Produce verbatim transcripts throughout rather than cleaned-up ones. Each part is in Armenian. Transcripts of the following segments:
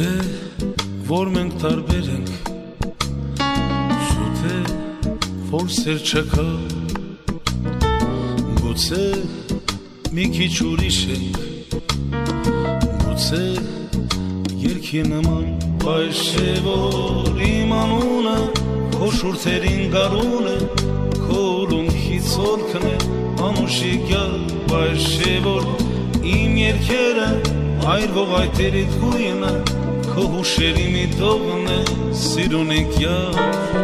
Գուցե որ մենք տարբեր ենք, սուտ է որ սեր չկա, գուցե մի քիչ ուրիշ ենք, գուցե երկի նման, բայց չէ որ իմ անունը քո շուրթերին գարուն է, քո ուլունքից ոլքն է անուշիկյալ, բայց չէ որ իմ երկերը այրվող այտերիդ գույնը քո հուշերի մի տողն է սիրուն ենք յար,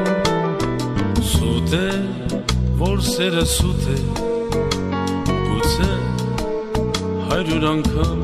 սուտ է որ սերը սուտ է, գուցե հայրյուր անգամ,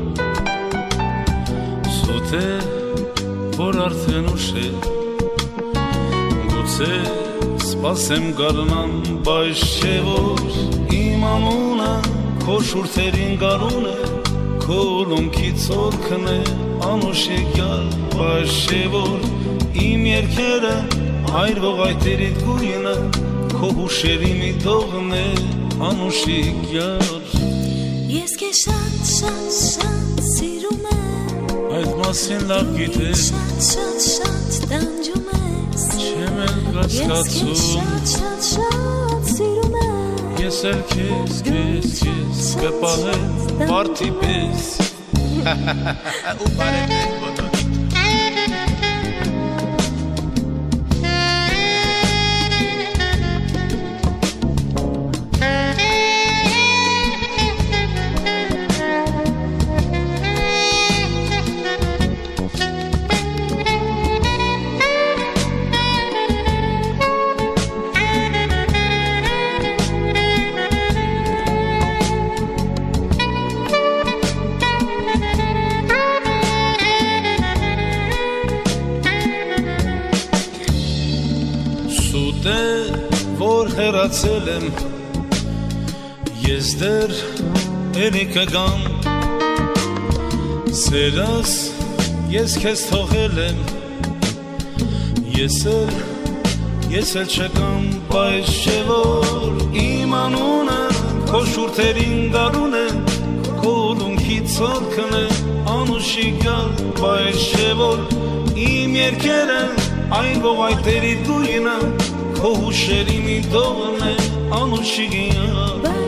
սուտ է որ արդեն ուշ է, գուցե սպասեմ գարնան, բայց չէ որ իմ անունը քո շուրթերին գարուն է, քո ուլունքից ոլքն է անուշիկյալ, բայց չէ որ իմ երկերը այրվող այտերիդ գույնը քո հուշերի մի տողն է անուշիկյալ։ Ես քեզ շատ շատ շատ սիրում եմ, այդ մասին լավ գիտես, շատ շատ շատ տանջում ես, չեմ էլ ես քեզ կասկածում, շատ շատ շատ սիրում եմ, ես էլ քեզ քեզ քեզ կպահեմ վարդի պես ու բարևներ բոլոր Սուտ է որ հեռացել եմ, ես դեռ էլի կգամ, սերս ես քեզ թողել եմ, ես էլ ես էլ չկամ, բայց չէ որ իմ անունը քո շուրթերին գարուն է, քո ուլունքից ոլքն է անուշիկյալ, բայց չէ որ իմ երկերը այրվող այտերիդ գույնը քո հուշերի մի տողն է անուշիկյալ։